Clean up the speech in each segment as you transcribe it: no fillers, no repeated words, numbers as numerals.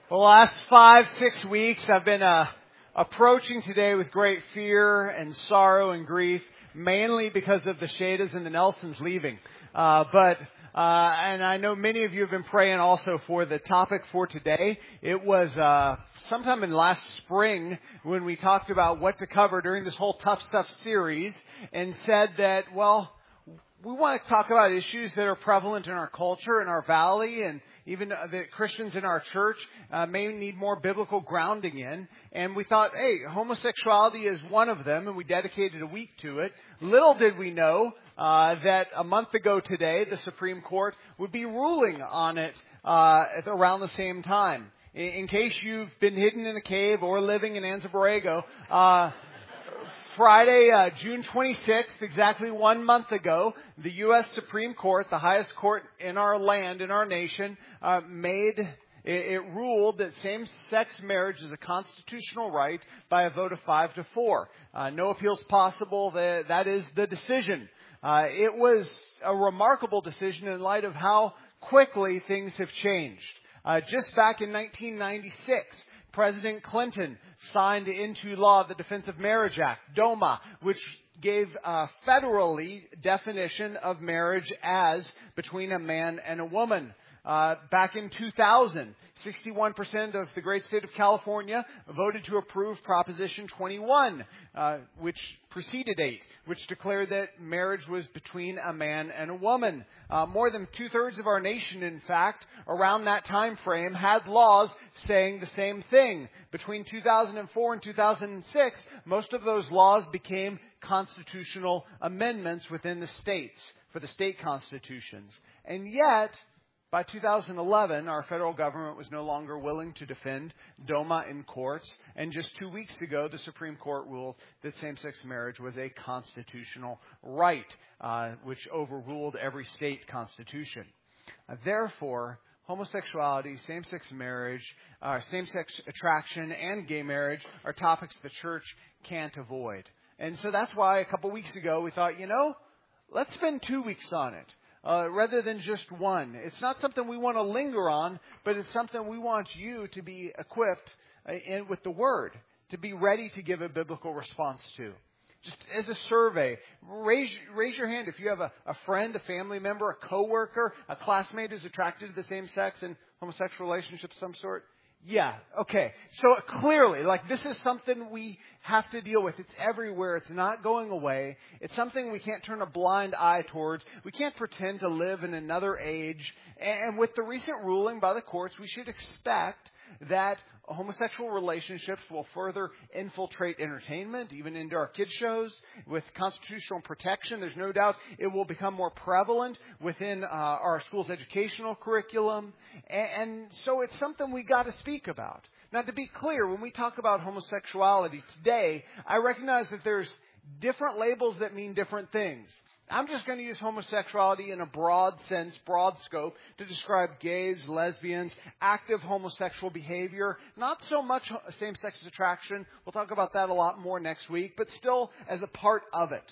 Well, the last 5-6 weeks, I've been approaching today with great fear and sorrow and grief, mainly because of the Shadas and the Nelsons leaving. And I know many of you have been praying also for the topic for today. It was sometime in last spring when we talked about what to cover during this whole Tough Stuff series and said that, well, we want to talk about issues that are prevalent in our culture, in our valley, and even that Christians in our church may need more biblical grounding in. And we thought, hey, homosexuality is one of them, and we dedicated a week to it. Little did we know that a month ago today, the Supreme Court would be ruling on it at around the same time. In case you've been hidden in a cave or living in Anza Borrego, Friday, June 26th, exactly 1 month ago, the U.S. Supreme Court, the highest court in our land, in our nation, it ruled that same-sex marriage is a constitutional right by a vote of 5-4. No appeals possible. That is the decision. It was a remarkable decision in light of how quickly things have changed. Just back in 1996, President Clinton signed into law the Defense of Marriage Act, DOMA, which gave a federally definition of marriage as between a man and a woman. Back in 2000, 61% of the great state of California voted to approve Proposition 21, which preceded 8, which declared that marriage was between a man and a woman. More than 2/3 of our nation, in fact, around that time frame, had laws saying the same thing. Between 2004 and 2006, most of those laws became constitutional amendments within the states for the state constitutions. And yet, by 2011, our federal government was no longer willing to defend DOMA in courts, and just 2 weeks ago, the Supreme Court ruled that same-sex marriage was a constitutional right, which overruled every state constitution. Therefore, homosexuality, same-sex marriage, same-sex attraction, and gay marriage are topics the church can't avoid. And so that's why a couple weeks ago we thought, let's spend 2 weeks on it. Rather than just one. It's not something we want to linger on, but it's something we want you to be equipped with the Word, to be ready to give a biblical response to. Just as a survey, raise your hand if you have a friend, a family member, a coworker, a classmate who's attracted to the same sex and homosexual relationship of some sort. Yeah, okay. So clearly, this is something we have to deal with. It's everywhere. It's not going away. It's something we can't turn a blind eye towards. We can't pretend to live in another age. And with the recent ruling by the courts, we should expect that homosexual relationships will further infiltrate entertainment, even into our kids' shows. With constitutional protection, there's no doubt it will become more prevalent within our school's educational curriculum. And so it's something we got to speak about. Now, to be clear, when we talk about homosexuality today, I recognize that there's different labels that mean different things. I'm just going to use homosexuality in a broad sense, broad scope, to describe gays, lesbians, active homosexual behavior, not so much same-sex attraction. We'll talk about that a lot more next week, but still as a part of it.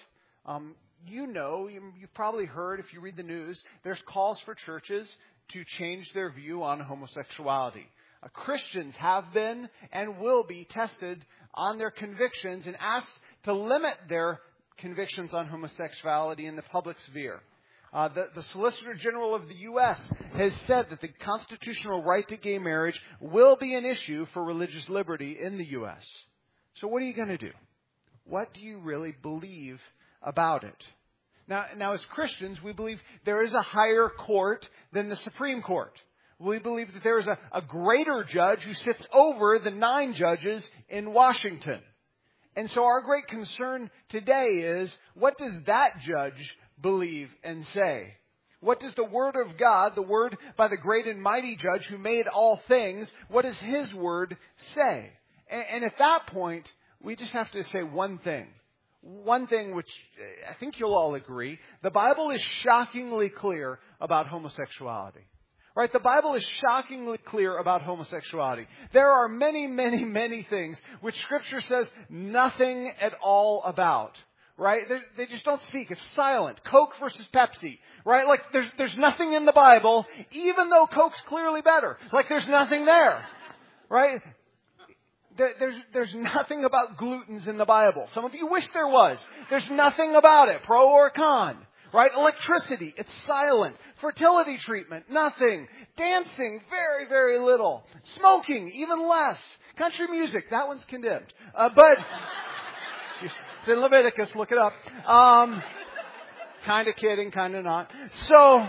You've probably heard, if you read the news, there's calls for churches to change their view on homosexuality. Christians have been and will be tested on their convictions and asked to limit their convictions on homosexuality in the public sphere. The Solicitor General of the U.S. has said that the constitutional right to gay marriage will be an issue for religious liberty in the U.S. So what are you going to do? What do you really believe about it? Now, as Christians, we believe there is a higher court than the Supreme Court. We believe that there is a greater judge who sits over the 9 judges in Washington. And so our great concern today is, what does that judge believe and say? What does the Word of God, the Word by the great and mighty judge who made all things, what does His Word say? And at that point, we just have to say one thing. One thing which I think you'll all agree. The Bible is shockingly clear about homosexuality. Right? The Bible is shockingly clear about homosexuality. There are many, many, many things which Scripture says nothing at all about. Right? They just don't speak. It's silent. Coke versus Pepsi. Right? There's nothing in the Bible, even though Coke's clearly better. There's nothing there. right? There's nothing about glutens in the Bible. Some of you wish there was. There's nothing about it, pro or con. Right? Electricity, it's silent. Fertility treatment, nothing. Dancing, very, very little. Smoking, even less. Country music, that one's condemned. But it's in Leviticus, look it up. Kind of kidding, kind of not. So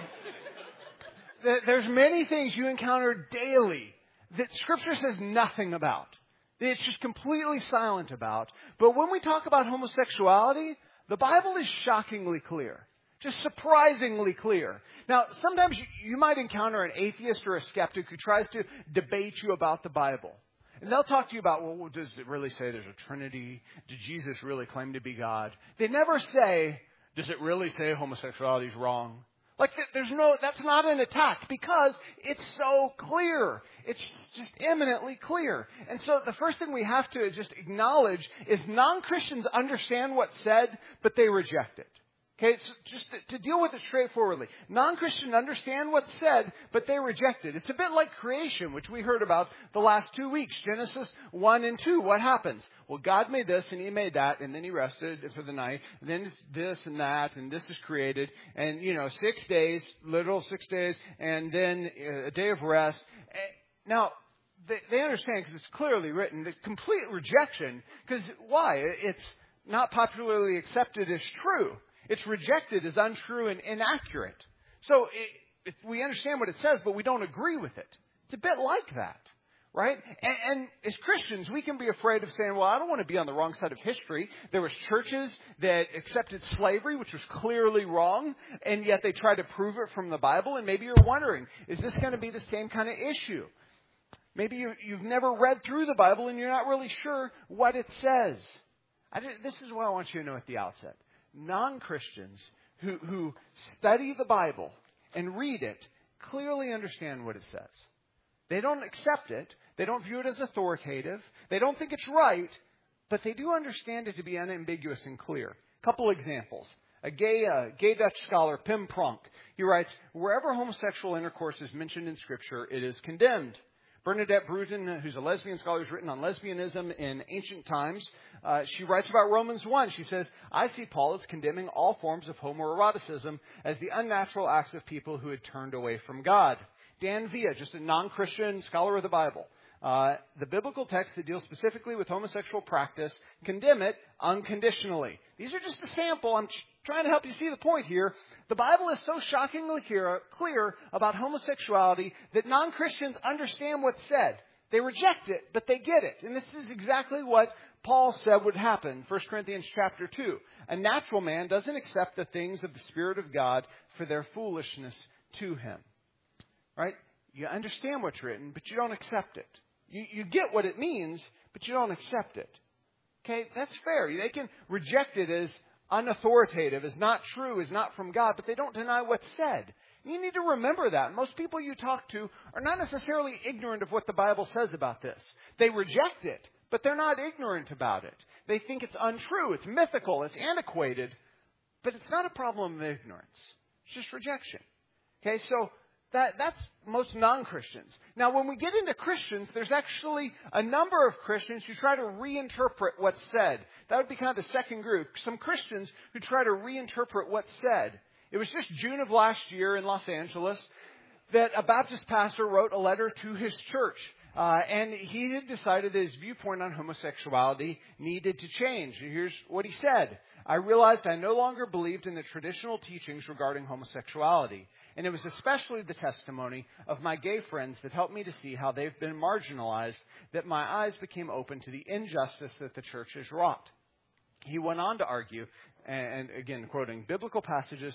there's many things you encounter daily that Scripture says nothing about. It's just completely silent about. But when we talk about homosexuality, the Bible is shockingly clear. Just surprisingly clear. Now, sometimes you might encounter an atheist or a skeptic who tries to debate you about the Bible. And they'll talk to you about, well, does it really say there's a Trinity? Did Jesus really claim to be God? They never say, does it really say homosexuality is wrong? Like, that's not an attack because it's so clear. It's just eminently clear. And so the first thing we have to just acknowledge is non-Christians understand what's said, but they reject it. Okay, so just to deal with it straightforwardly. Non-Christians understand what's said, but they reject it. It's a bit like creation, which we heard about the last 2 weeks. Genesis 1 and 2, what happens? Well, God made this and He made that, and then He rested for the night. And then this and that, and this is created. And, 6 days, literal 6 days, and then a day of rest. Now, they understand because it's clearly written, the complete rejection. Because why? It's not popularly accepted as true. It's rejected as untrue and inaccurate. So we understand what it says, but we don't agree with it. It's a bit like that, right? And as Christians, we can be afraid of saying, well, I don't want to be on the wrong side of history. There was churches that accepted slavery, which was clearly wrong, and yet they tried to prove it from the Bible. And maybe you're wondering, is this going to be the same kind of issue? Maybe you've never read through the Bible and you're not really sure what it says. This is what I want you to know at the outset. Non-Christians who study the Bible and read it clearly understand what it says. They don't accept it. They don't view it as authoritative. They don't think it's right, but they do understand it to be unambiguous and clear. A couple examples. A gay Dutch scholar, Pim Pronk, he writes, wherever homosexual intercourse is mentioned in Scripture, it is condemned. Bernadette Bruton, who's a lesbian scholar, who's written on lesbianism in ancient times, she writes about Romans 1. She says, I see Paul as condemning all forms of homoeroticism as the unnatural acts of people who had turned away from God. Dan Villa, just a non-Christian scholar of the Bible. The biblical texts that deal specifically with homosexual practice condemn it unconditionally. These are just a sample. I'm trying to help you see the point here. The Bible is so shockingly clear about homosexuality that non-Christians understand what's said. They reject it, but they get it. And this is exactly what Paul said would happen, 1 Corinthians chapter 2. A natural man doesn't accept the things of the Spirit of God for their foolishness to him. Right? You understand what's written, but you don't accept it. You get what it means, but you don't accept it. Okay, that's fair. They can reject it as unauthoritative, as not true, as not from God, but they don't deny what's said. You need to remember that. Most people you talk to are not necessarily ignorant of what the Bible says about this. They reject it, but they're not ignorant about it. They think it's untrue, it's mythical, it's antiquated, but it's not a problem of ignorance. It's just rejection. Okay, so that's most non-Christians. Now, when we get into Christians, there's actually a number of Christians who try to reinterpret what's said. That would be kind of the second group. Some Christians who try to reinterpret what's said. It was just June of last year in Los Angeles that a Baptist pastor wrote a letter to his church. And he had decided that his viewpoint on homosexuality needed to change. And here's what he said. I realized I no longer believed in the traditional teachings regarding homosexuality. And it was especially the testimony of my gay friends that helped me to see how they've been marginalized, that my eyes became open to the injustice that the church has wrought. He went on to argue, and again quoting, biblical passages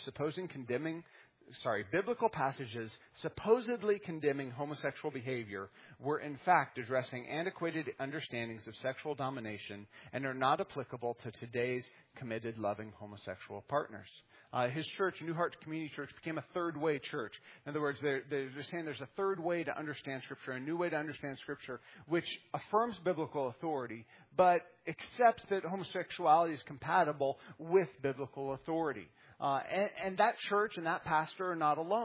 supposedly condemning homosexual behavior were in fact addressing antiquated understandings of sexual domination and are not applicable to today's committed, loving homosexual partners. His church, New Heart Community Church, became a third-way church. In other words, they're saying there's a third way to understand Scripture, a new way to understand Scripture, which affirms biblical authority, but accepts that homosexuality is compatible with biblical authority. And that church and that pastor are not alone.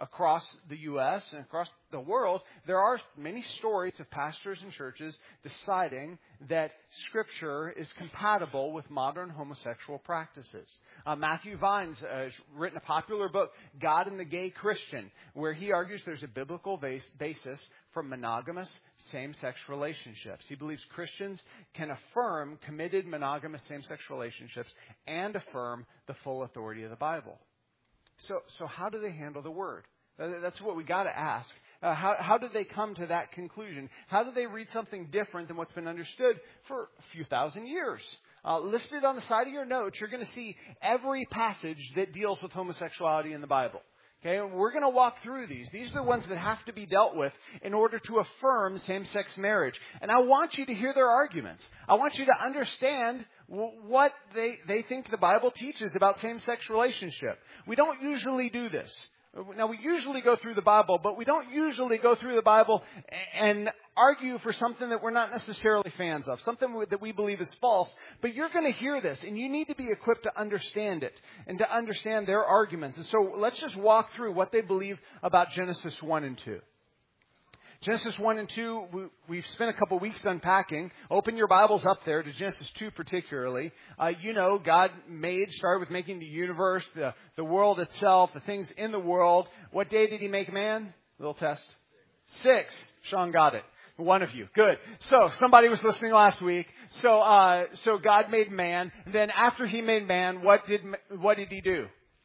across the U.S. and across the world, there are many stories of pastors and churches deciding that Scripture is compatible with modern homosexual practices. Matthew Vines has written a popular book, God and the Gay Christian, where he argues there's a biblical basis for monogamous same-sex relationships. He believes Christians can affirm committed monogamous same-sex relationships and affirm the full authority of the Bible. So how do they handle the Word? That's what we got to ask. How do they come to that conclusion? How do they read something different than what's been understood for a few thousand years? Listed on the side of your notes, you're going to see every passage that deals with homosexuality in the Bible. Okay, we're going to walk through these. These are the ones that have to be dealt with in order to affirm same-sex marriage. And I want you to hear their arguments. I want you to understand what they think the Bible teaches about same-sex relationship. We don't usually do this. Now, we usually go through the Bible, but we don't usually go through the Bible and argue for something that we're not necessarily fans of, something that we believe is false. But you're going to hear this, and you need to be equipped to understand it and to understand their arguments. And so let's just walk through what they believe about Genesis 1 and 2. Genesis 1 and 2, we've spent a couple weeks unpacking. Open your Bibles up there to Genesis 2 particularly. God started with making the universe, the world itself, the things in the world. What day did He make man? Little test. 6. Sean got it. One of you. Good. So somebody was listening last week. So God made man. Then after He made man, what did He do?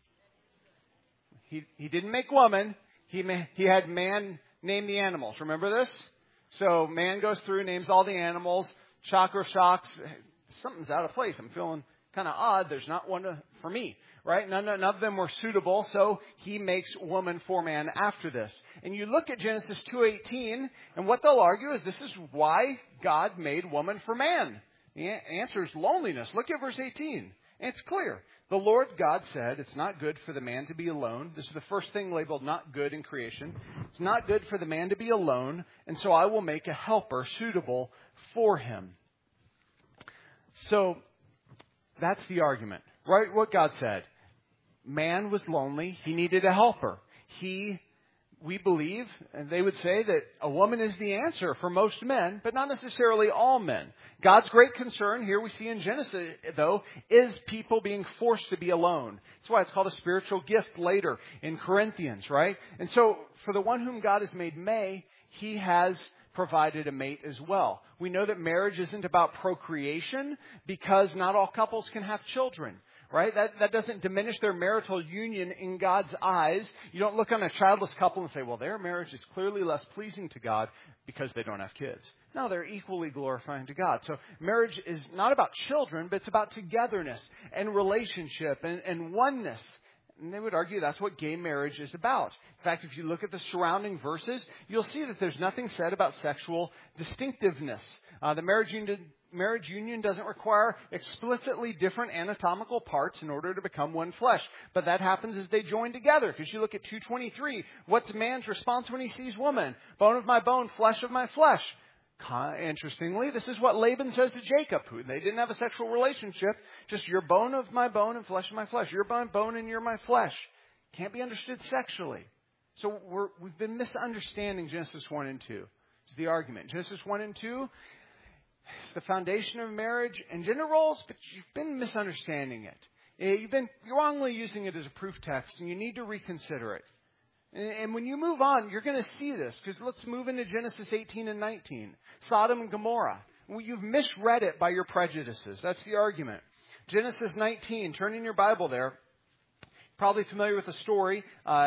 He didn't make woman. He had man name the animals. Remember this? So man goes through, names all the animals. Shocker shocks. Something's out of place. I'm feeling kind of odd. There's not one for me, right? None of them were suitable. So He makes woman for man after this. And you look at Genesis 2:18, and what they'll argue is this is why God made woman for man. The answer is loneliness. Look at verse 18. And it's clear. The Lord God said, it's not good for the man to be alone. This is the first thing labeled not good in creation. It's not good for the man to be alone, and so I will make a helper suitable for him. So that's the argument, right? What God said. Man was lonely. He needed a helper. We believe, and they would say that a woman is the answer for most men, but not necessarily all men. God's great concern, here we see in Genesis, though, is people being forced to be alone. That's why it's called a spiritual gift later in Corinthians, right? And so, for the one whom God has made He has provided a mate as well. We know that marriage isn't about procreation because not all couples can have children. Right? That doesn't diminish their marital union in God's eyes. You don't look on a childless couple and say, well, their marriage is clearly less pleasing to God because they don't have kids. No, they're equally glorifying to God. So marriage is not about children, but it's about togetherness and relationship and oneness. And they would argue that's what gay marriage is about. In fact, if you look at the surrounding verses, you'll see that there's nothing said about sexual distinctiveness. The marriage union doesn't require explicitly different anatomical parts in order to become one flesh. But that happens as they join together. Because you look at 2:23, what's man's response when he sees woman? Bone of my bone, flesh of my flesh. Interestingly, this is what Laban says to Jacob, who they didn't have a sexual relationship. Just you're bone of my bone and flesh of my flesh. You're my bone and you're my flesh. Can't be understood sexually. So we've been misunderstanding Genesis 1 and 2. It's the argument. Genesis 1 and 2, it's the foundation of marriage and gender roles, but you've been misunderstanding it. You've been wrongly using it as a proof text, and you need to reconsider it. And when you move on, you're going to see this, because let's move into Genesis 18 and 19. Sodom and Gomorrah. Well, you've misread it by your prejudices. That's the argument. Genesis 19, turn in your Bible there. Probably familiar with the story.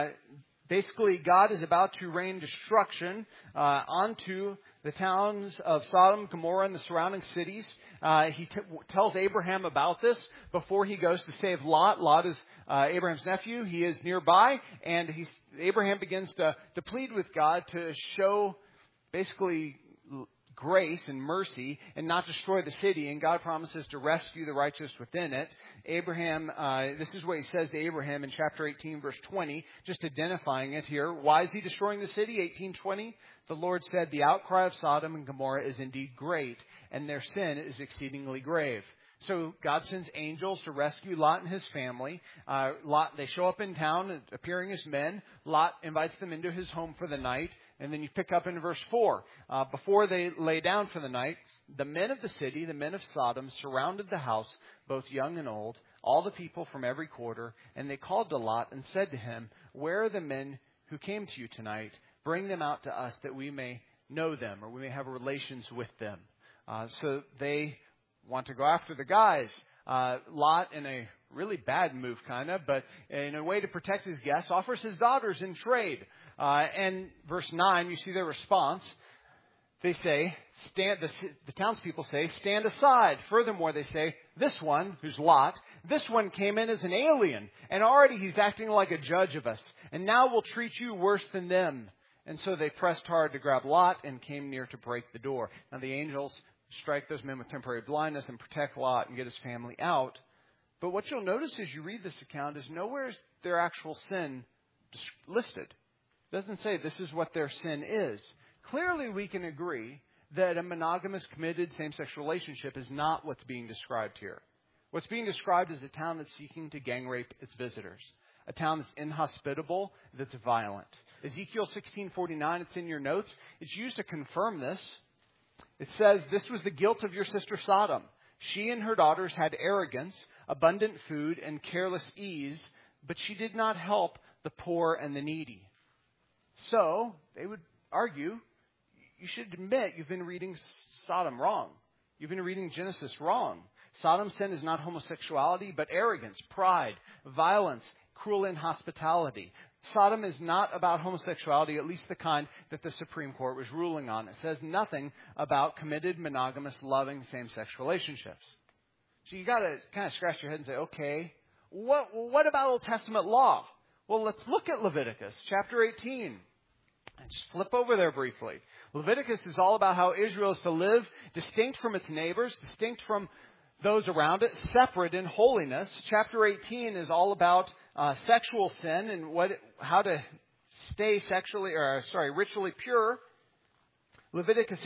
Basically, God is about to rain destruction onto the towns of Sodom, Gomorrah, and the surrounding cities. He tells Abraham about this before he goes to save Lot. Lot is Abraham's nephew. He is nearby, and Abraham begins to plead with God to show basically grace and mercy and not destroy the city. And God promises to rescue the righteous within it. Abraham, this is what He says to Abraham in chapter 18, verse 20, just identifying it here. Why is He destroying the city? 18:20. The Lord said, the outcry of Sodom and Gomorrah is indeed great, and their sin is exceedingly grave. So God sends angels to rescue Lot and his family. They show up in town appearing as men. Lot invites them into his home for the night. And then you pick up in verse 4. Before they lay down for the night, the men of the city, the men of Sodom, surrounded the house, both young and old, all the people from every quarter. And they called to Lot and said to him, "Where are the men who came to you tonight? Bring them out to us that we may know them, or we may have relations with them." So they want to go after the guys. Lot, in a really bad move, but in a way to protect his guests, offers his daughters in trade. And verse 9, you see their response. They say, the townspeople say, "Stand aside." Furthermore, they say, "This one," who's Lot, "this one came in as an alien, and already he's acting like a judge of us, and now we'll treat you worse than them." And so they pressed hard to grab Lot and came near to break the door. Now the angels strike those men with temporary blindness and protect Lot and get his family out. But what you'll notice as you read this account is nowhere is their actual sin listed. It doesn't say this is what their sin is. Clearly we can agree that a monogamous, committed, same-sex relationship is not what's being described here. What's being described is a town that's seeking to gang rape its visitors. A town that's inhospitable, that's violent. Ezekiel 16:49, it's in your notes. It's used to confirm this. It says, "This was the guilt of your sister Sodom. She and her daughters had arrogance, abundant food, and careless ease, but she did not help the poor and the needy." So, they would argue, you should admit you've been reading Sodom wrong. You've been reading Genesis wrong. Sodom's sin is not homosexuality, but arrogance, pride, violence, cruel inhospitality. Sodom is not about homosexuality, at least the kind that the Supreme Court was ruling on. It says nothing about committed, monogamous, loving, same-sex relationships. So you got to kind of scratch your head and say, okay, what about Old Testament law? Well, let's look at Leviticus chapter 18. And just flip over there briefly. Leviticus is all about how Israel is to live distinct from its neighbors, distinct from those around it, separate in holiness. Chapter 18 is all about sexual sin and how to stay ritually pure. Leviticus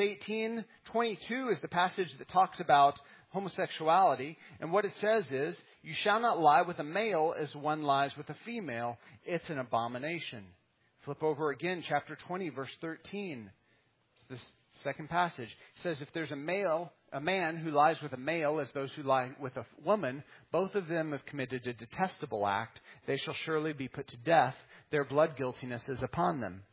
18:22 is the passage that talks about homosexuality. And what it says is, "You shall not lie with a male as one lies with a female. It's an abomination." Flip over again, chapter 20, verse 13. It's this second passage. It says, "If there's a man who lies with a male as those who lie with a woman, both of them have committed a detestable act. They shall surely be put to death. Their blood guiltiness is upon them."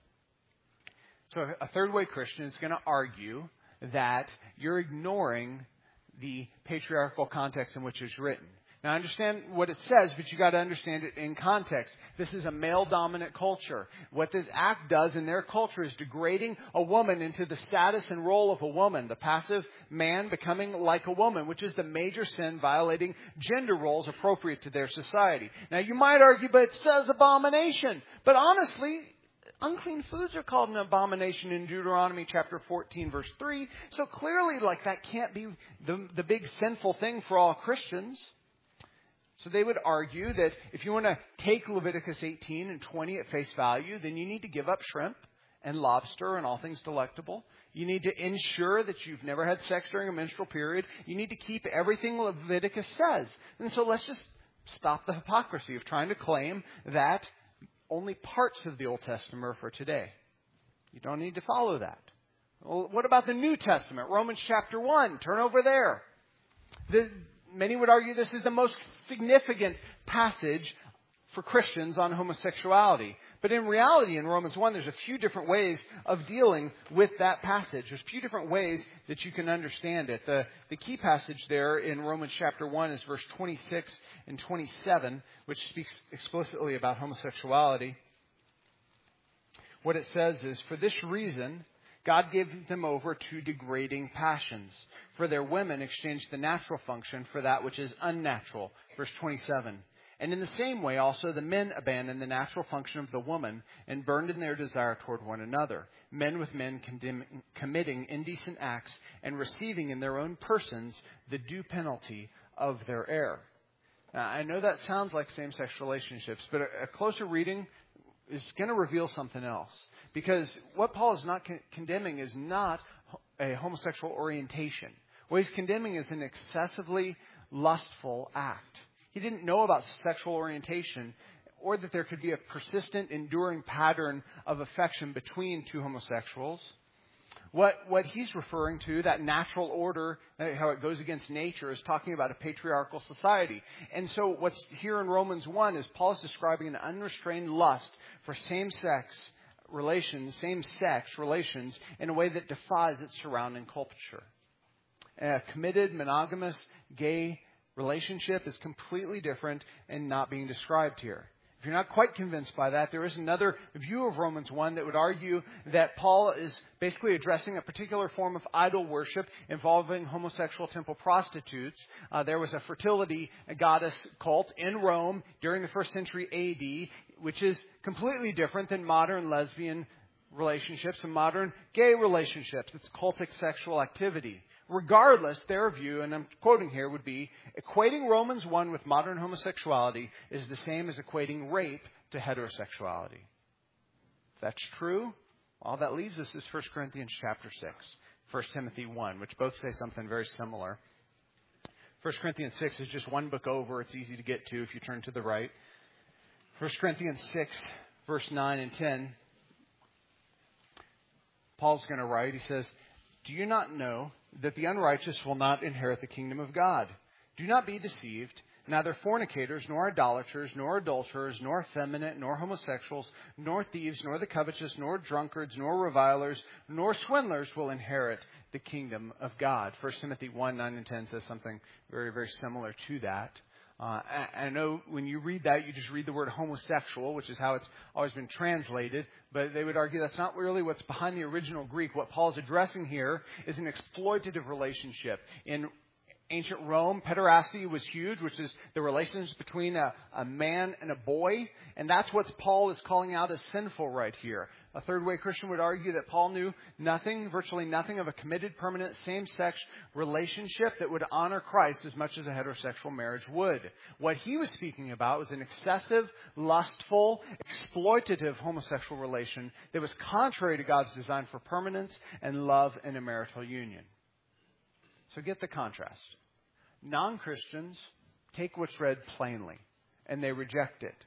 So a third-way Christian is going to argue that you're ignoring the patriarchal context in which it's written. Now, I understand what it says, but you got to understand it in context. This is a male-dominant culture. What this act does in their culture is degrading a woman into the status and role of a woman, the passive man becoming like a woman, which is the major sin violating gender roles appropriate to their society. Now, you might argue, but it says abomination. But honestly, unclean foods are called an abomination in Deuteronomy chapter 14, verse 3. So clearly, that can't be the big sinful thing for all Christians. So they would argue that if you want to take Leviticus 18 and 20 at face value, then you need to give up shrimp and lobster and all things delectable. You need to ensure that you've never had sex during a menstrual period. You need to keep everything Leviticus says. And so let's just stop the hypocrisy of trying to claim that only parts of the Old Testament are for today. You don't need to follow that. Well, what about the New Testament? Romans chapter 1. Turn over there. Many would argue this is the most significant passage for Christians on homosexuality. But in reality, in Romans 1, there's a few different ways of dealing with that passage. There's a few different ways that you can understand it. The key passage there in Romans chapter 1 is verse 26 and 27, which speaks explicitly about homosexuality. What it says is, "For this reason, God gave them over to degrading passions. For their women exchanged the natural function for that which is unnatural." Verse 27. "And in the same way also the men abandoned the natural function of the woman and burned in their desire toward one another. Men with men committing indecent acts and receiving in their own persons the due penalty of their error." Now, I know that sounds like same-sex relationships, but a closer reading is going to reveal something else. Because what Paul is not condemning is not a homosexual orientation. What he's condemning is an excessively lustful act. He didn't know about sexual orientation or that there could be a persistent, enduring pattern of affection between two homosexuals. What he's referring to, that natural order, how it goes against nature, is talking about a patriarchal society. And so what's here in Romans 1 is Paul is describing an unrestrained lust for same-sex relations in a way that defies its surrounding culture. A committed, monogamous, gay relationship is completely different and not being described here. If you're not quite convinced by that, there is another view of Romans 1 that would argue that Paul is basically addressing a particular form of idol worship involving homosexual temple prostitutes. There was a fertility goddess cult in Rome during the 1st century A.D., which is completely different than modern lesbian relationships and modern gay relationships. It's cultic sexual activity. Regardless, their view, and I'm quoting here, would be equating Romans 1 with modern homosexuality is the same as equating rape to heterosexuality. If that's true, all that leaves us is 1 Corinthians chapter 6, 1 Timothy 1, which both say something very similar. 1 Corinthians 6 is just one book over. It's easy to get to if you turn to the right. 1 Corinthians 6, verse 9 and 10. Paul's going to write, he says, "Do you not know that the unrighteous will not inherit the kingdom of God? Do not be deceived. Neither fornicators, nor idolaters, nor adulterers, nor effeminate, nor homosexuals, nor thieves, nor the covetous, nor drunkards, nor revilers, nor swindlers will inherit the kingdom of God." 1 Timothy 1, 9 and 10 says something very, very similar to that. I know when you read that, you just read the word homosexual, which is how it's always been translated. But they would argue that's not really what's behind the original Greek. What Paul's addressing here is an exploitative relationship. In ancient Rome, pederasty was huge, which is the relations between a man and a boy. And that's what Paul is calling out as sinful right here. A third-way Christian would argue that Paul knew virtually nothing of a committed, permanent, same-sex relationship that would honor Christ as much as a heterosexual marriage would. What he was speaking about was an excessive, lustful, exploitative homosexual relation that was contrary to God's design for permanence and love in a marital union. So get the contrast. Non-Christians take what's read plainly, and they reject it.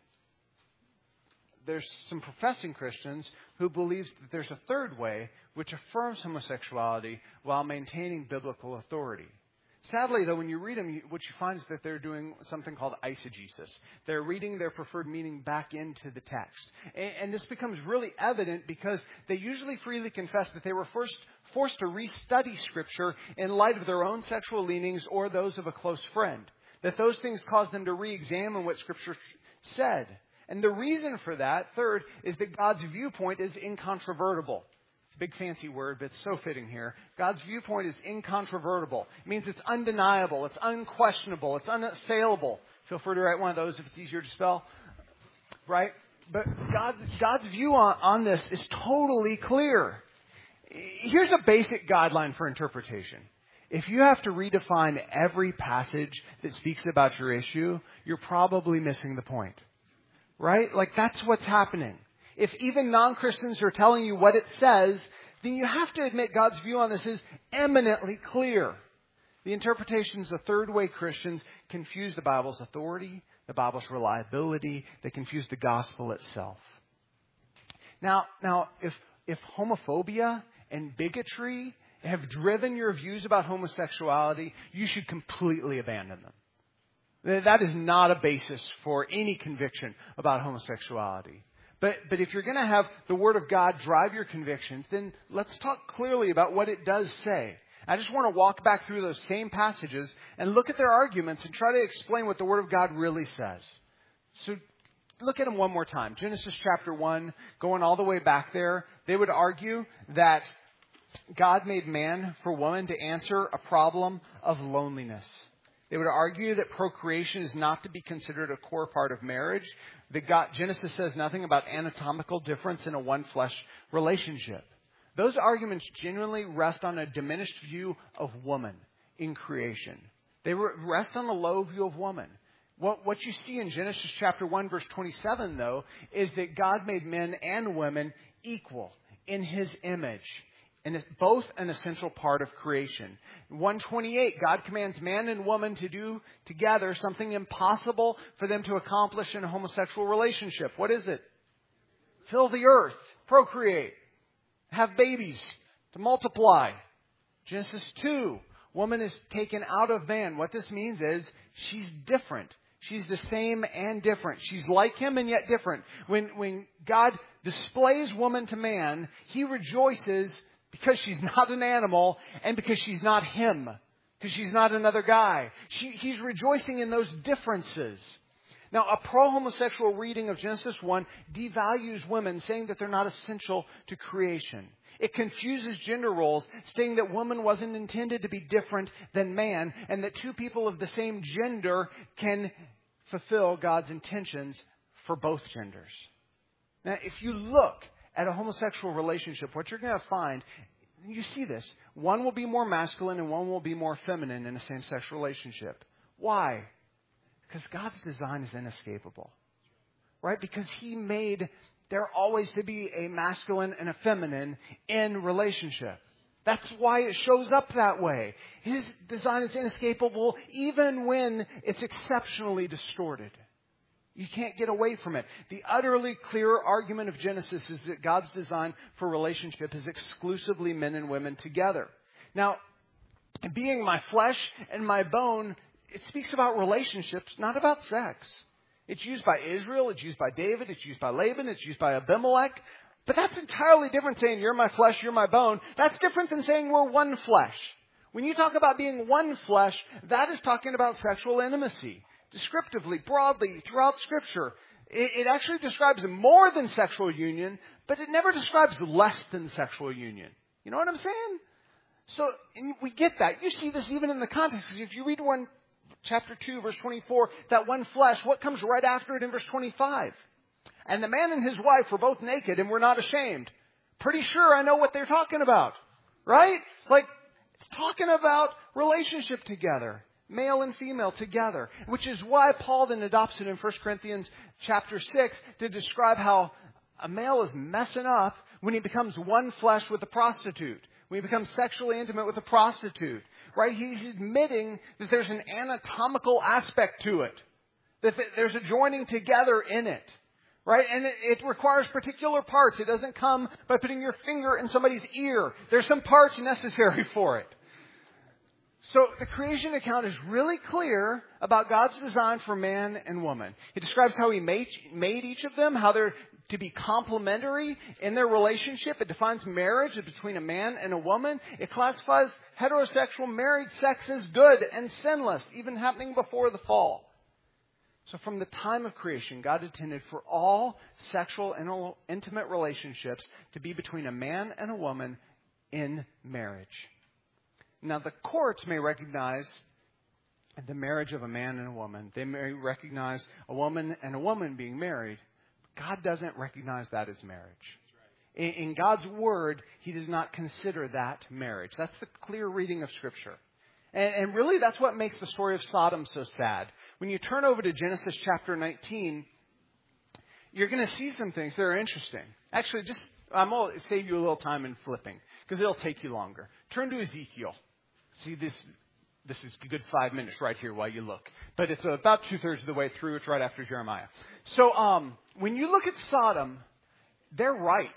There's some professing Christians who believe that there's a third way which affirms homosexuality while maintaining biblical authority. Sadly, though, when you read them, what you find is that they're doing something called eisegesis. They're reading their preferred meaning back into the text. And this becomes really evident because they usually freely confess that they were first forced to restudy Scripture in light of their own sexual leanings or those of a close friend. That those things caused them to re-examine what Scripture said. And the reason for that, third, is that God's viewpoint is incontrovertible. It's a big fancy word, but it's so fitting here. God's viewpoint is incontrovertible. It means it's undeniable, it's unquestionable, it's unassailable. Feel free to write one of those if it's easier to spell. Right? But God's view on this is totally clear. Here's a basic guideline for interpretation. If you have to redefine every passage that speaks about your issue, you're probably missing the point. Right? Like that's what's happening. If even non-Christians are telling you what it says, then you have to admit God's view on this is eminently clear. The interpretations of third-way Christians confuse the Bible's authority, the Bible's reliability. They confuse the gospel itself. Now, if homophobia and bigotry have driven your views about homosexuality, you should completely abandon them. That is not a basis for any conviction about homosexuality. But if you're going to have the Word of God drive your convictions, then let's talk clearly about what it does say. I just want to walk back through those same passages and look at their arguments and try to explain what the Word of God really says. So look at them one more time. Genesis chapter 1, going all the way back there, they would argue that God made man for woman to answer a problem of loneliness. They would argue that procreation is not to be considered a core part of marriage. Genesis says nothing about anatomical difference in a one-flesh relationship. Those arguments genuinely rest on a diminished view of woman in creation. They rest on a low view of woman. What you see in Genesis chapter 1, verse 27, though, is that God made men and women equal in His image. And it's both an essential part of creation. 1:28, God commands man and woman to do together something impossible for them to accomplish in a homosexual relationship. What is it? Fill the earth, procreate, have babies, to multiply. Genesis 2, woman is taken out of man. What this means is she's different. She's the same and different. She's like him and yet different. When God displays woman to man, he rejoices because she's not an animal and because she's not him, because she's not another guy. He's rejoicing in those differences. Now, a pro-homosexual reading of Genesis 1 devalues women, saying that they're not essential to creation. It confuses gender roles, stating that woman wasn't intended to be different than man, and that two people of the same gender can fulfill God's intentions for both genders. Now, if you look at a homosexual relationship, what you're going to find, you see this. One will be more masculine and one will be more feminine in a same-sex relationship. Why? Because God's design is inescapable. Right? Because He made there always to be a masculine and a feminine in relationship. That's why it shows up that way. His design is inescapable even when it's exceptionally distorted. You can't get away from it. The utterly clear argument of Genesis is that God's design for relationship is exclusively men and women together. Now, being my flesh and my bone, it speaks about relationships, not about sex. It's used by Israel, it's used by David, it's used by Laban, it's used by Abimelech. But that's entirely different saying, you're my flesh, you're my bone. That's different than saying we're one flesh. When you talk about being one flesh, that is talking about sexual intimacy. Descriptively, broadly, throughout Scripture. It actually describes more than sexual union, but it never describes less than sexual union. You know what I'm saying? So we get that. You see this even in the context. If you read chapter 2, verse 24, that one flesh, what comes right after it in verse 25? And the man and his wife were both naked and were not ashamed. Pretty sure I know what they're talking about. Right? Like, it's talking about relationship together. Male and female together. Which is why Paul then adopts it in 1 Corinthians chapter 6 to describe how a male is messing up when he becomes one flesh with a prostitute. When he becomes sexually intimate with a prostitute. Right? He's admitting that there's an anatomical aspect to it. That there's a joining together in it. Right? And it requires particular parts. It doesn't come by putting your finger in somebody's ear. There's some parts necessary for it. So the creation account is really clear about God's design for man and woman. It describes how He made each of them, how they're to be complementary in their relationship. It defines marriage between a man and a woman. It classifies heterosexual married sex as good and sinless, even happening before the fall. So from the time of creation, God intended for all sexual and intimate relationships to be between a man and a woman in marriage. Now, the courts may recognize the marriage of a man and a woman. They may recognize a woman and a woman being married. God doesn't recognize that as marriage. In God's Word, He does not consider that marriage. That's the clear reading of Scripture. And really, that's what makes the story of Sodom so sad. When you turn over to Genesis chapter 19, you're going to see some things that are interesting. Actually, I'm going to save you a little time in flipping, because it'll take you longer. Turn to Ezekiel. See, this is a good 5 minutes right here while you look. But it's about 2/3 of the way through. It's right after Jeremiah. So when you look at Sodom, they're right.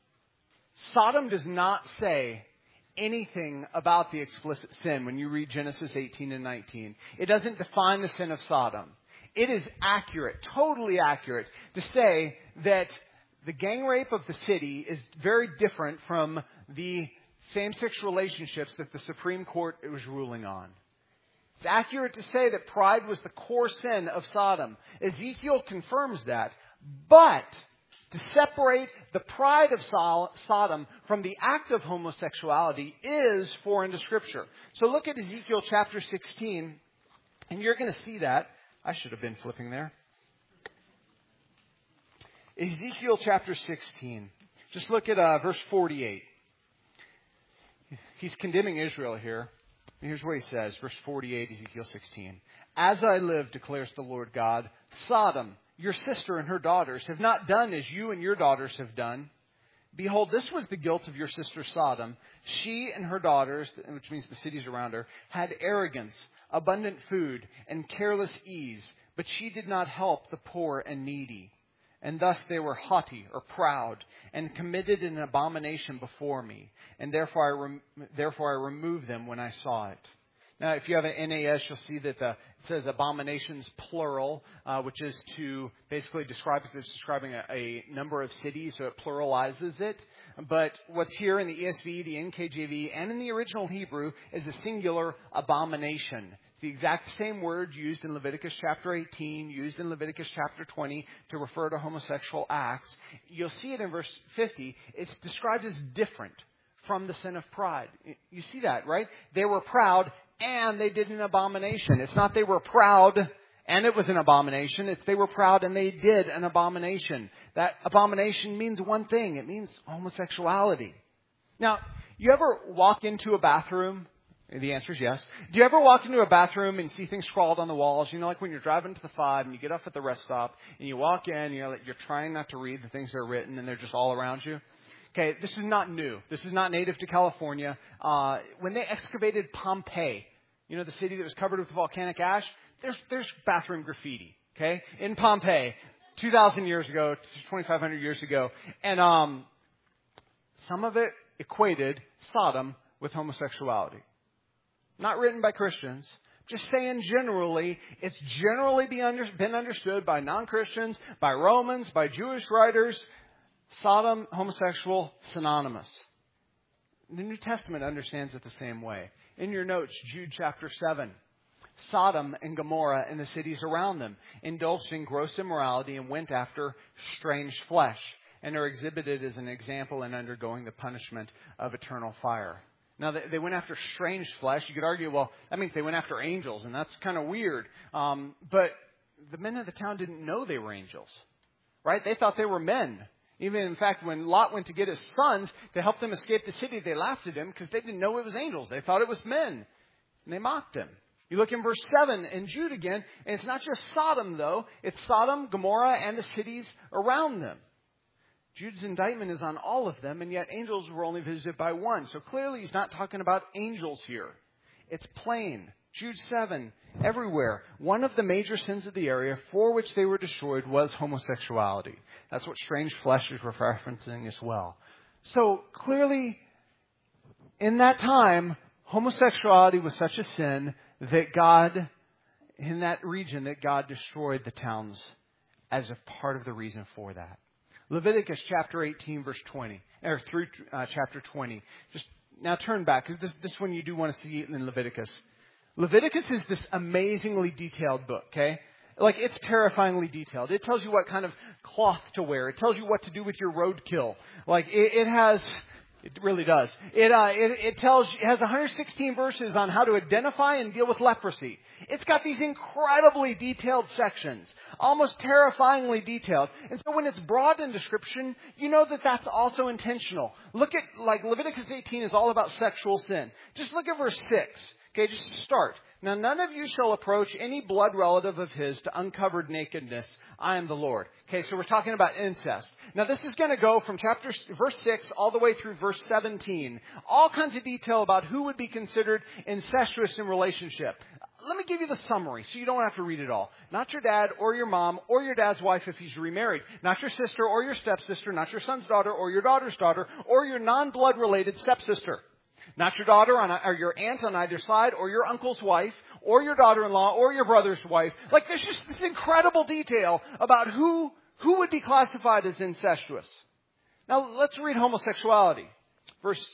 Sodom does not say anything about the explicit sin when you read Genesis 18 and 19. It doesn't define the sin of Sodom. It is accurate, totally accurate, to say that the gang rape of the city is very different from the same-sex relationships that the Supreme Court was ruling on. It's accurate to say that pride was the core sin of Sodom. Ezekiel confirms that. But to separate the pride of Sodom from the act of homosexuality is foreign to Scripture. So look at Ezekiel chapter 16, and you're going to see that. I should have been flipping there. Ezekiel chapter 16. Just look at verse 48. He's condemning Israel here. Here's what he says, verse 48, Ezekiel 16. As I live, declares the Lord God, Sodom, your sister and her daughters, have not done as you and your daughters have done. Behold, this was the guilt of your sister Sodom. She and her daughters, which means the cities around her, had arrogance, abundant food, and careless ease, but she did not help the poor and needy. And thus they were haughty or proud and committed an abomination before me. And therefore I removed them when I saw it. Now, if you have an NAS, you'll see that it says abominations plural, which is to basically it's describing a number of cities, so it pluralizes it. But what's here in the ESV, the NKJV, and in the original Hebrew is a singular abomination. The exact same word used in Leviticus chapter 18, used in Leviticus chapter 20 to refer to homosexual acts. You'll see it in verse 50. It's described as different from the sin of pride. You see that, right? They were proud and they did an abomination. It's not they were proud and it was an abomination. It's they were proud and they did an abomination. That abomination means one thing. It means homosexuality. Now, you ever walk into a bathroom? The answer is yes. Do you ever walk into a bathroom and see things scrawled on the walls? You know, like when you're driving to the 5 and you get off at the rest stop and you walk in and you're trying not to read the things that are written and they're just all around you. Okay, this is not new. This is not native to California. When they excavated Pompeii, you know, the city that was covered with volcanic ash, there's bathroom graffiti, okay, in Pompeii, 2,000 years ago, 2,500 years ago. And some of it equated Sodom with homosexuality. Not written by Christians. Just saying generally, it's generally been understood by non-Christians, by Romans, by Jewish writers. Sodom, homosexual, synonymous. The New Testament understands it the same way. In your notes, Jude chapter 7. Sodom and Gomorrah and the cities around them indulged in gross immorality and went after strange flesh, and are exhibited as an example in undergoing the punishment of eternal fire. Now, they went after strange flesh. You could argue, well, that means they went after angels, and that's kind of weird. But the men of the town didn't know they were angels, right? They thought they were men. Even, in fact, when Lot went to get his sons to help them escape the city, they laughed at him because they didn't know it was angels. They thought it was men, and they mocked him. You look in verse 7 in Jude again, and it's not just Sodom, though. It's Sodom, Gomorrah, and the cities around them. Jude's indictment is on all of them, and yet angels were only visited by one. So clearly he's not talking about angels here. It's plain. Jude 7, everywhere. One of the major sins of the area for which they were destroyed was homosexuality. That's what strange flesh is referencing as well. So clearly, in that time, homosexuality was such a sin that God, in that region, that God destroyed the towns as a part of the reason for that. Leviticus chapter 18, verse 20, or through chapter 20. Just now turn back, because this one you do want to see it in Leviticus. Leviticus is this amazingly detailed book, okay? Like, it's terrifyingly detailed. It tells you what kind of cloth to wear. It tells you what to do with your roadkill. Like, it really does. It has 116 verses on how to identify and deal with leprosy. It's got these incredibly detailed sections, almost terrifyingly detailed. And so when it's broad in description, you know that that's also intentional. Look at, like, Leviticus 18 is all about sexual sin. Just look at verse 6. Okay, just to start. Now, none of you shall approach any blood relative of his to uncovered nakedness. I am the Lord. Okay, so we're talking about incest. Now, this is going to go from verse 6 all the way through verse 17. All kinds of detail about who would be considered incestuous in relationship. Let me give you the summary so you don't have to read it all. Not your dad or your mom or your dad's wife if he's remarried. Not your sister or your stepsister. Not your son's daughter or your daughter's daughter or your non-blood related stepsister. Not your daughter or your aunt on either side, or your uncle's wife, or your daughter-in-law, or your brother's wife. Like, there's just this incredible detail about who would be classified as incestuous. Now, let's read homosexuality. Verse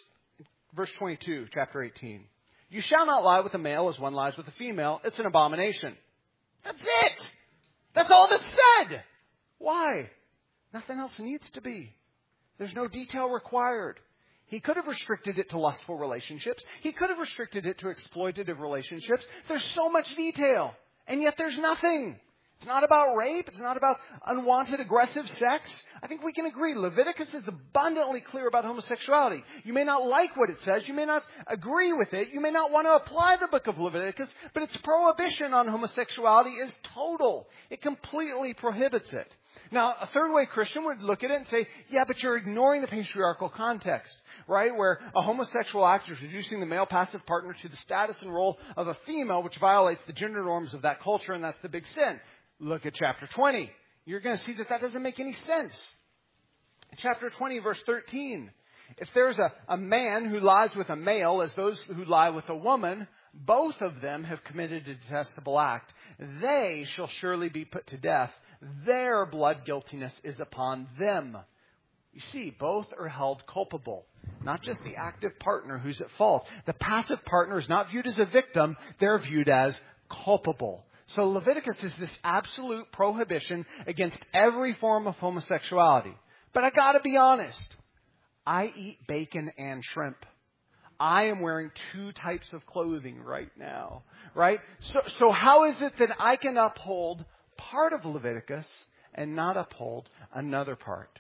22, chapter 18. You shall not lie with a male as one lies with a female. It's an abomination. That's it. That's all that's said. Why? Nothing else needs to be. There's no detail required. He could have restricted it to lustful relationships. He could have restricted it to exploitative relationships. There's so much detail, and yet there's nothing. It's not about rape. It's not about unwanted aggressive sex. I think we can agree. Leviticus is abundantly clear about homosexuality. You may not like what it says. You may not agree with it. You may not want to apply the book of Leviticus, but its prohibition on homosexuality is total. It completely prohibits it. Now, a third way Christian would look at it and say, yeah, but you're ignoring the patriarchal context, right? Where a homosexual act is reducing the male passive partner to the status and role of a female, which violates the gender norms of that culture, and that's the big sin. Look at chapter 20. You're going to see that that doesn't make any sense. In chapter 20, verse 13, if there's a man who lies with a male as those who lie with a woman, both of them have committed a detestable act. They shall surely be put to death. Their blood guiltiness is upon them. You see, both are held culpable. Not just the active partner who's at fault. The passive partner is not viewed as a victim. They're viewed as culpable. So Leviticus is this absolute prohibition against every form of homosexuality. But I gotta be honest. I eat bacon and shrimp. I am wearing two types of clothing right now, right? So how is it that I can uphold part of Leviticus and not uphold another part?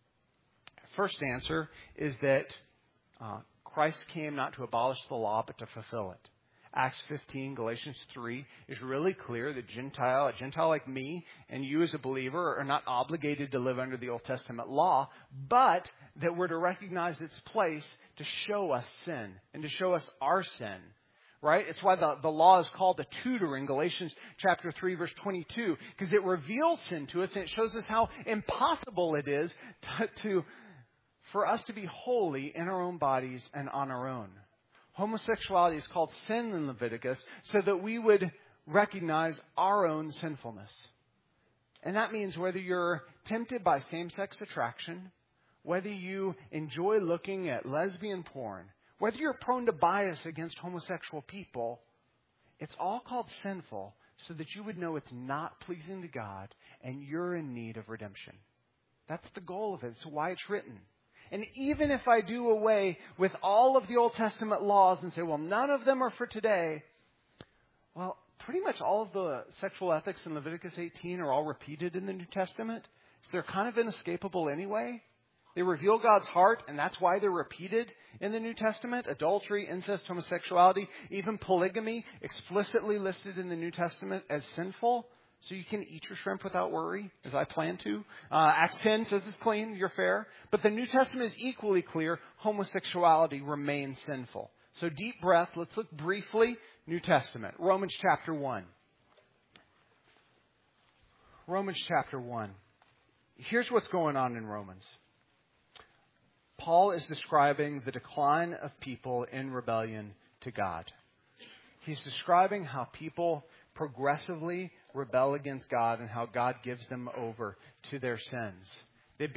First answer is that Christ came not to abolish the law, but to fulfill it. Acts 15, Galatians 3 is really clear that a Gentile like me and you as a believer are not obligated to live under the Old Testament law, but that we're to recognize its place to show us sin and to show us our sin. Right? It's why the law is called a tutor in Galatians chapter 3, verse 22, because it reveals sin to us and it shows us how impossible it is for us to be holy in our own bodies and on our own. Homosexuality is called sin in Leviticus so that we would recognize our own sinfulness. And that means whether you're tempted by same-sex attraction, whether you enjoy looking at lesbian porn, whether you're prone to bias against homosexual people, it's all called sinful so that you would know it's not pleasing to God and you're in need of redemption. That's the goal of it. It's why it's written. And even if I do away with all of the Old Testament laws and say, well, none of them are for today, well, pretty much all of the sexual ethics in Leviticus 18 are all repeated in the New Testament. So they're kind of inescapable anyway. They reveal God's heart, and that's why they're repeated in the New Testament. Adultery, incest, homosexuality, even polygamy, explicitly listed in the New Testament as sinful. So you can eat your shrimp without worry, as I plan to. Acts 10 says it's clean, you're fair. But the New Testament is equally clear. Homosexuality remains sinful. So deep breath. Let's look briefly. New Testament. Romans chapter 1. Romans chapter 1. Here's what's going on in Romans. Paul is describing the decline of people in rebellion to God. He's describing how people progressively rebel against God and how God gives them over to their sins. It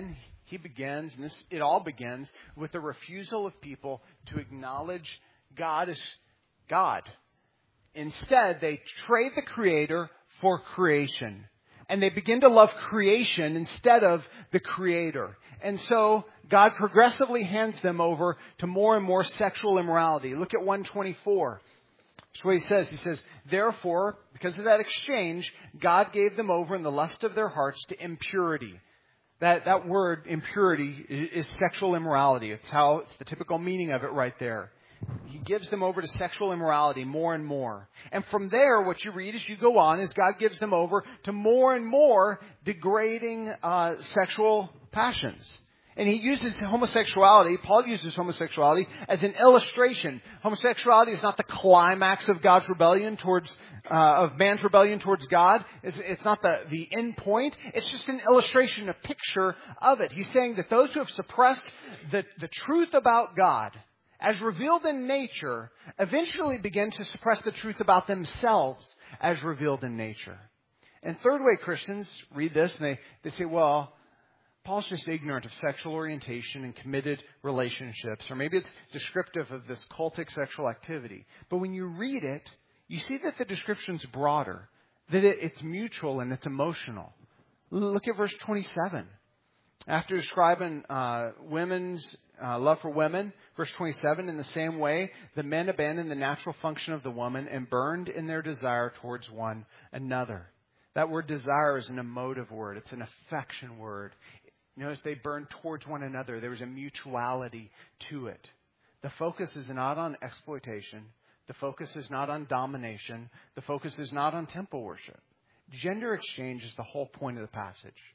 all begins with the refusal of people to acknowledge God as God. Instead, they trade the Creator for creation. And they begin to love creation instead of the Creator. And so God progressively hands them over to more and more sexual immorality. Look at 124. That's what he says. He says, therefore, because of that exchange, God gave them over in the lust of their hearts to impurity. That word, impurity, is sexual immorality. It's the typical meaning of it right there. He gives them over to sexual immorality more and more. And from there, what you read as you go on is God gives them over to more and more degrading sexual passions. And he uses homosexuality, Paul uses homosexuality as an illustration. Homosexuality is not the climax of God's rebellion of man's rebellion towards God. It's not the end point. It's just an illustration, a picture of it. He's saying that those who have suppressed the truth about God, as revealed in nature, eventually begin to suppress the truth about themselves as revealed in nature. And third way Christians read this and they say, well, Paul's just ignorant of sexual orientation and committed relationships, or maybe it's descriptive of this cultic sexual activity. But when you read it, you see that the description's broader, that it's mutual and it's emotional. Look at verse 27. After describing women's love for women, verse 27, in the same way, the men abandoned the natural function of the woman and burned in their desire towards one another. That word desire is an emotive word. It's an affection word. Notice they burned towards one another. There was a mutuality to it. The focus is not on exploitation. The focus is not on domination. The focus is not on temple worship. Gender exchange is the whole point of the passage.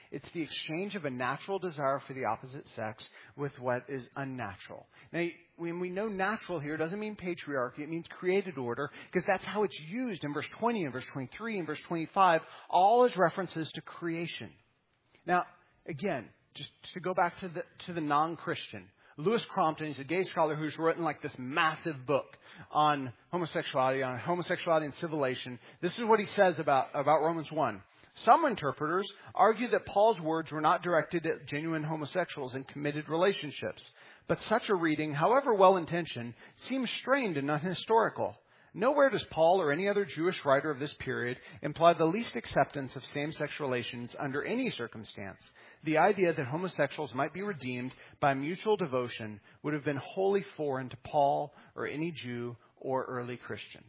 It's the exchange of a natural desire for the opposite sex with what is unnatural. Now, when we know natural here, it doesn't mean patriarchy. It means created order, because that's how it's used in verse 20 and verse 23 and verse 25, all as references to creation. Now, again, just to go back to the non-Christian, Louis Crompton, he's a gay scholar who's written like this massive book on homosexuality and civilization. This is what he says about Romans 1. Some interpreters argue that Paul's words were not directed at genuine homosexuals in committed relationships. But such a reading, however well-intentioned, seems strained and unhistorical. Nowhere does Paul or any other Jewish writer of this period imply the least acceptance of same-sex relations under any circumstance. The idea that homosexuals might be redeemed by mutual devotion would have been wholly foreign to Paul or any Jew or early Christian.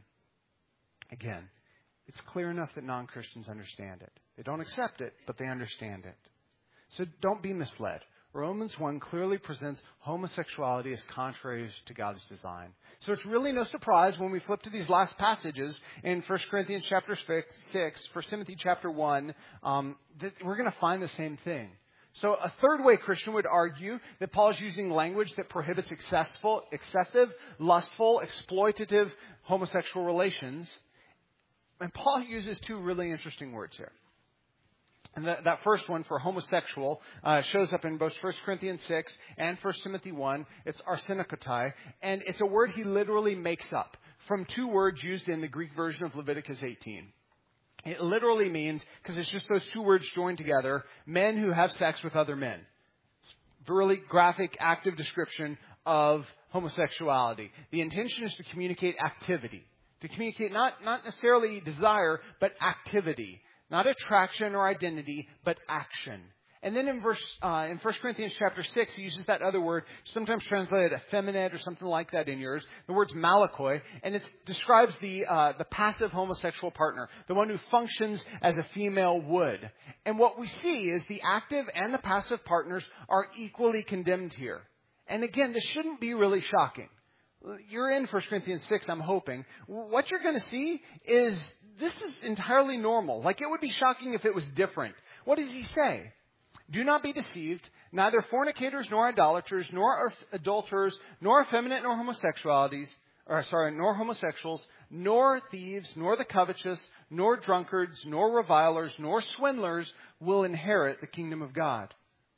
Again, it's clear enough that non-Christians understand it. They don't accept it, but they understand it. So don't be misled. Romans 1 clearly presents homosexuality as contrary to God's design. So it's really no surprise when we flip to these last passages in 1 Corinthians chapter 6, 1 Timothy chapter 1, that we're going to find the same thing. So a third way Christian would argue that Paul is using language that prohibits excessive, lustful, exploitative homosexual relations. And Paul uses two really interesting words here. And that first one for homosexual shows up in both 1 Corinthians 6 and 1 Timothy 1. It's arsenokotai. And it's a word he literally makes up from two words used in the Greek version of Leviticus 18. It literally means, because it's just those two words joined together, men who have sex with other men. It's a really graphic, active description of homosexuality. The intention is to communicate activity. To communicate not necessarily desire, but activity. Not attraction or identity, but action. And then in 1 Corinthians chapter 6, he uses that other word, sometimes translated effeminate or something like that in yours. The word's malakoi, and it describes the passive homosexual partner, the one who functions as a female would. And what we see is the active and the passive partners are equally condemned here. And again, this shouldn't be really shocking. You're in 1 Corinthians 6, I'm hoping. What you're going to see is this is entirely normal. Like, it would be shocking if it was different. What does he say? Do not be deceived. Neither fornicators, nor idolaters, nor adulterers, nor effeminate, nor nor homosexuals, nor thieves, nor the covetous, nor drunkards, nor revilers, nor swindlers will inherit the kingdom of God.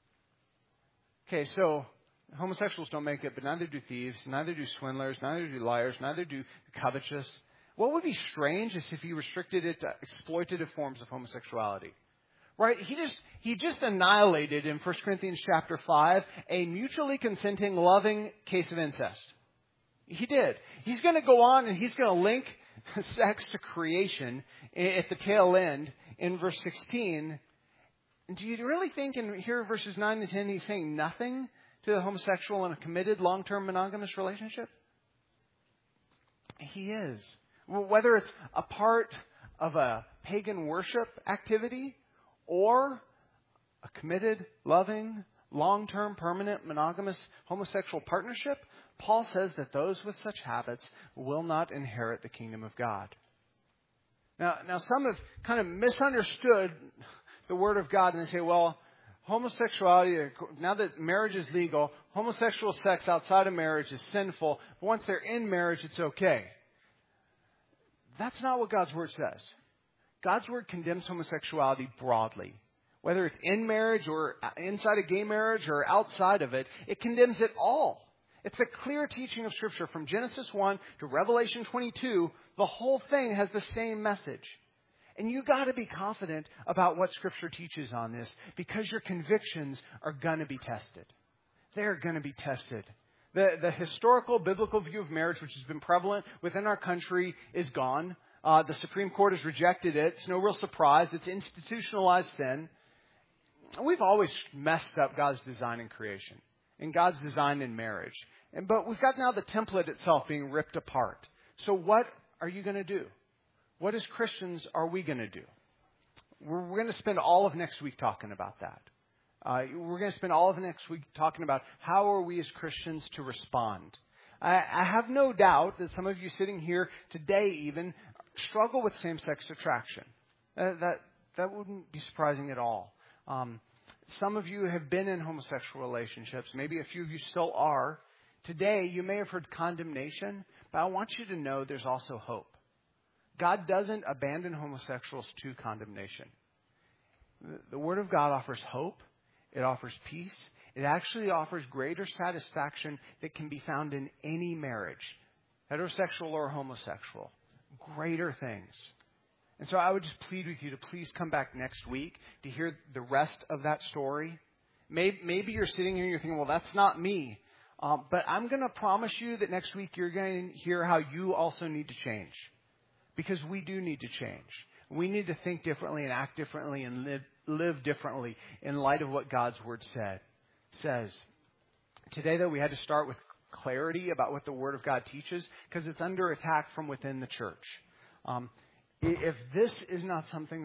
Okay, so homosexuals don't make it, but neither do thieves, neither do swindlers, neither do liars, neither do the covetous. What would be strange is if he restricted it to exploitative forms of homosexuality. Right? He just annihilated in 1 Corinthians chapter 5 a mutually consenting, loving case of incest. He did. He's going to go on and he's going to link sex to creation at the tail end in verse 16. And do you really think in here verses 9 and 10 he's saying nothing to the homosexual in a committed, long-term monogamous relationship? He is. Whether it's a part of a pagan worship activity or a committed, loving, long-term, permanent, monogamous homosexual partnership, Paul says that those with such habits will not inherit the kingdom of God. Now some have kind of misunderstood the word of God, and they say, well, homosexuality, now that marriage is legal, homosexual sex outside of marriage is sinful. But once they're in marriage, it's okay. That's not what God's word says. God's word condemns homosexuality broadly. Whether it's in marriage or inside a gay marriage or outside of it, it condemns it all. It's a clear teaching of Scripture from Genesis 1 to Revelation 22. The whole thing has the same message. And you got to be confident about what Scripture teaches on this, because your convictions are going to be tested. They're going to be tested. The historical biblical view of marriage, which has been prevalent within our country, is gone. The Supreme Court has rejected it. It's no real surprise. It's institutionalized sin. We've always messed up God's design in creation and God's design in marriage. But we've got now the template itself being ripped apart. So what are you going to do? What as Christians are we going to do? We're going to spend all of next week talking about that. We're going to spend all of next week talking about how are we as Christians to respond. I have no doubt that some of you sitting here today even struggle with same-sex attraction. That wouldn't be surprising at all. Some of you have been in homosexual relationships. Maybe a few of you still are. Today, you may have heard condemnation, but I want you to know there's also hope. God doesn't abandon homosexuals to condemnation. The Word of God offers hope. It offers peace. It actually offers greater satisfaction that can be found in any marriage, heterosexual or homosexual. Greater things. And so I would just plead with you to please come back next week to hear the rest of that story. Maybe you're sitting here and you're thinking, well, that's not me. But I'm going to promise you that next week you're going to hear how you also need to change. Because we do need to change. We need to think differently and act differently and live differently in light of what God's Word says. Today, though, we had to start with clarity about what the Word of God teaches because it's under attack from within the church. If this is not something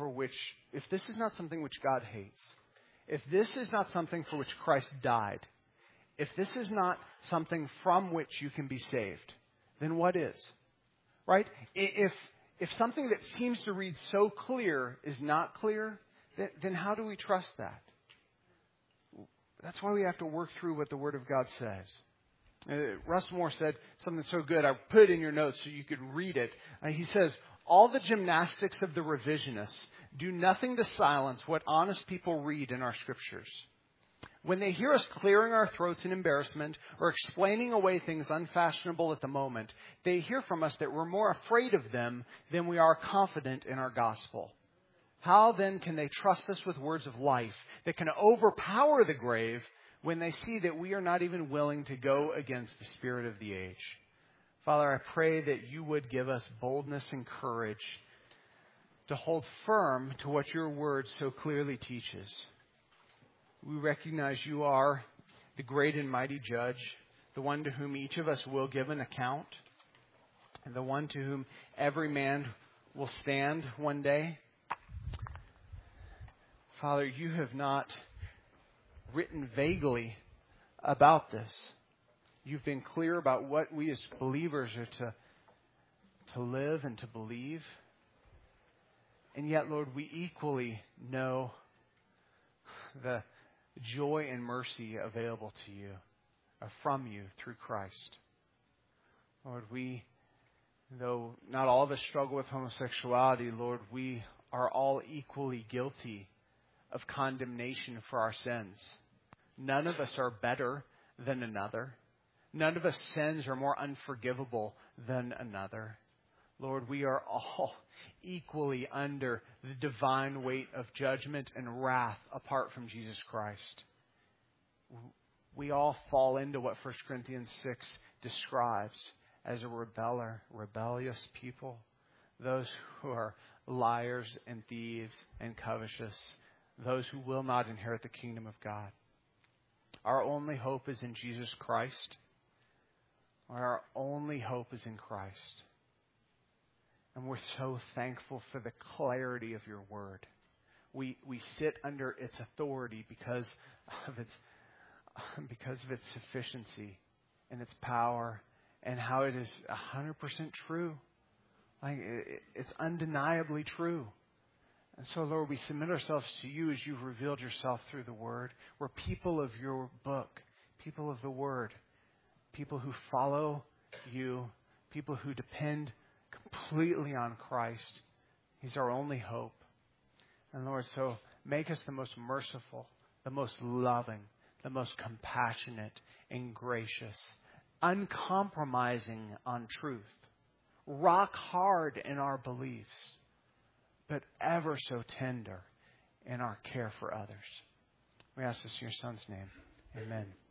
which God hates, if this is not something for which Christ died, if this is not something from which you can be saved, then what is? Right? If something that seems to read so clear is not clear, then how do we trust that? That's why we have to work through what the Word of God says. Russ Moore said something so good, I put it in your notes so you could read it. He says, all the gymnastics of the revisionists do nothing to silence what honest people read in our scriptures. When they hear us clearing our throats in embarrassment or explaining away things unfashionable at the moment, they hear from us that we're more afraid of them than we are confident in our gospel. How then can they trust us with words of life that can overpower the grave when they see that we are not even willing to go against the spirit of the age? Father, I pray that you would give us boldness and courage to hold firm to what your word so clearly teaches. We recognize you are the great and mighty judge, the one to whom each of us will give an account, and the one to whom every man will stand one day. Father, you have not written vaguely about this. You've been clear about what we as believers are to live and to believe. And yet, Lord, we equally know the joy and mercy available to you, from you through Christ. Lord, though not all of us struggle with homosexuality, Lord, we are all equally guilty of condemnation for our sins. None of us are better than another. None of us sins are more unforgivable than another. Lord, we are all equally under the divine weight of judgment and wrath apart from Jesus Christ. We all fall into what 1 Corinthians 6 describes as a rebellious people, those who are liars and thieves and covetous, those who will not inherit the kingdom of God. Our only hope is in Jesus Christ. Our only hope is in Christ. And we're so thankful for the clarity of your word. We sit under its authority because of its sufficiency and its power and how it is 100% true. It's undeniably true. And so, Lord, we submit ourselves to you as you've revealed yourself through the word. We're people of your book, people of the word, people who follow you, people who depend completely on Christ. He's our only hope. And Lord, so make us the most merciful, the most loving, the most compassionate and gracious, uncompromising on truth, rock hard in our beliefs, but ever so tender in our care for others. We ask this in your Son's name. Amen.